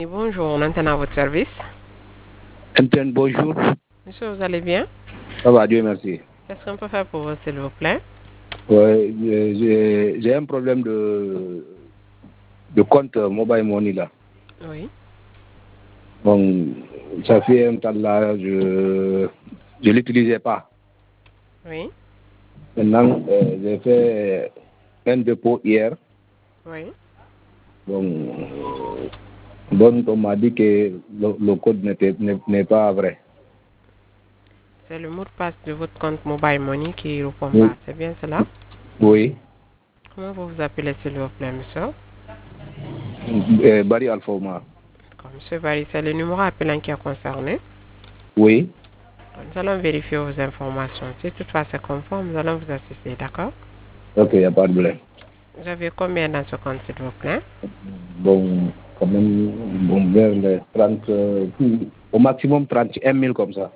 Bonjour, on entend à votre service. Antenne, bonjour. Monsieur, vous allez bien? Ça va, Dieu merci. Qu'est-ce qu'on peut faire pour vous, s'il vous plaît? Ouais, j'ai un problème de compte Mobile Money là. Oui. Bon, ça fait un temps là, je ne l'utilisais pas. Oui. Maintenant, j'ai fait un dépôt hier. Oui. Bon, on m'a dit que le code n'est pas vrai. C'est le mot de passe de votre compte Mobile Money qui ne répond Oui. pas. C'est bien cela? Oui. Comment vous vous appelez, s'il vous plaît, monsieur? Barry Alfoma. Monsieur Barry, c'est le numéro appelant qui est concerné. Oui. Nous allons vérifier vos informations. Si toutefois c'est conforme, nous allons vous assister, d'accord? Ok, il n'y a pas de problème. Vous avez combien dans ce compte, s'il vous plaît? Bon, quand même, bon, vers les 30, au maximum 31 000 comme ça.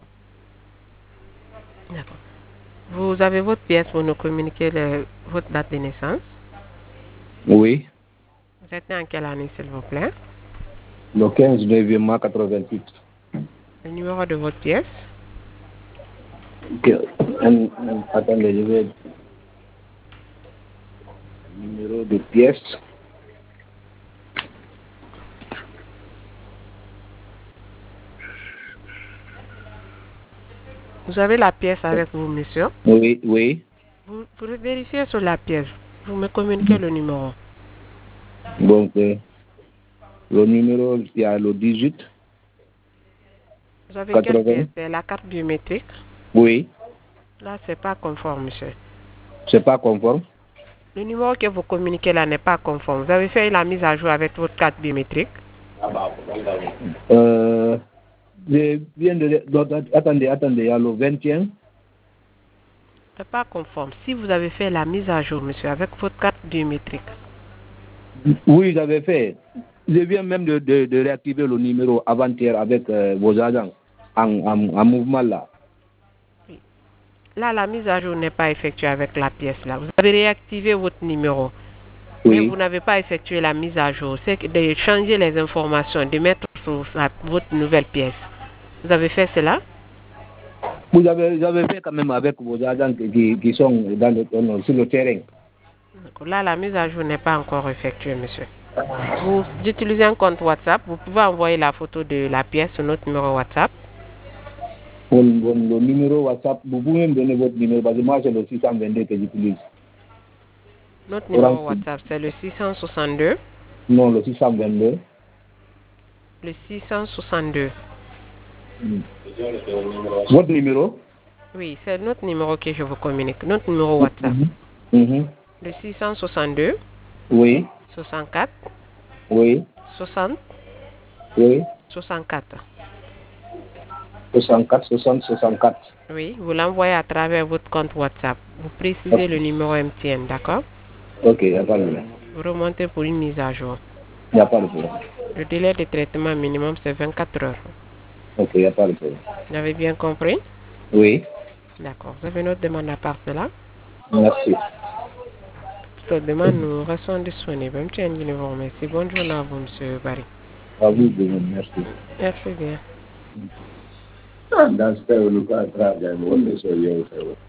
D'accord. Vous avez votre pièce pour nous communiquer votre date de naissance. Oui, Vous êtes né en quelle année, s'il vous plaît? le 15 9e 88. Le numéro de votre pièce? Ok. Attendez, je vais. Numéro de pièce. Vous avez la pièce avec vous, monsieur? Oui, oui. Vous vérifiez sur la pièce. Vous me communiquez le numéro. Donc, le numéro, il y a le 18 Vous avez quelle 80. pièce? C'est la carte biométrique? Oui, Là, c'est pas conforme, monsieur. c'est pas conforme. Le numéro que vous communiquez là n'est pas conforme. Vous avez fait la mise à jour avec votre carte biométrique? Je viens attendez, il y a le 21. C'est pas conforme. Si vous avez fait la mise à jour, monsieur, avec votre carte biométrique. Oui, j'avais fait. Je viens même de réactiver le numéro avant-hier avec vos agents en mouvement là. Là, la mise à jour n'est pas effectuée avec la pièce là. Vous avez réactivé votre numéro, mais Oui. vous n'avez pas effectué la mise à jour. C'est de changer les informations, de mettre sur votre nouvelle pièce. Vous avez fait cela? Vous avez fait quand même avec vos agents qui sont sur le terrain. Là, la mise à jour n'est pas encore effectuée, monsieur. Vous utilisez un compte WhatsApp. Vous pouvez envoyer la photo de la pièce sur notre numéro WhatsApp. Le numéro WhatsApp, vous pouvez me donner votre numéro parce que moi c'est le 622 que j'utilise. Notre numéro WhatsApp, c'est le 662. Non, le 622. Le 662. Votre numéro? Oui, c'est notre numéro que je vous communique. Notre numéro WhatsApp. Le 662. Oui. 64. Oui. 60. Oui. 64. 64, 60, 64. Oui, vous l'envoyez à travers votre compte WhatsApp. Vous précisez le numéro MTN, d'accord? Ok, il n'y a pas de problème. Vous remontez pour une mise à jour. Il n'y a pas de problème. Le délai de traitement minimum, c'est 24 heures. Ok, il n'y a pas de problème. Vous avez bien compris? Oui. D'accord. Vous avez une autre demande à part cela? Merci. Toute demande, nous restons disponibles. MTN, je vous remercie. Bonne journée à vous, monsieur Barry. À vous, merci. Merci bien. Dans ce cas, le cas,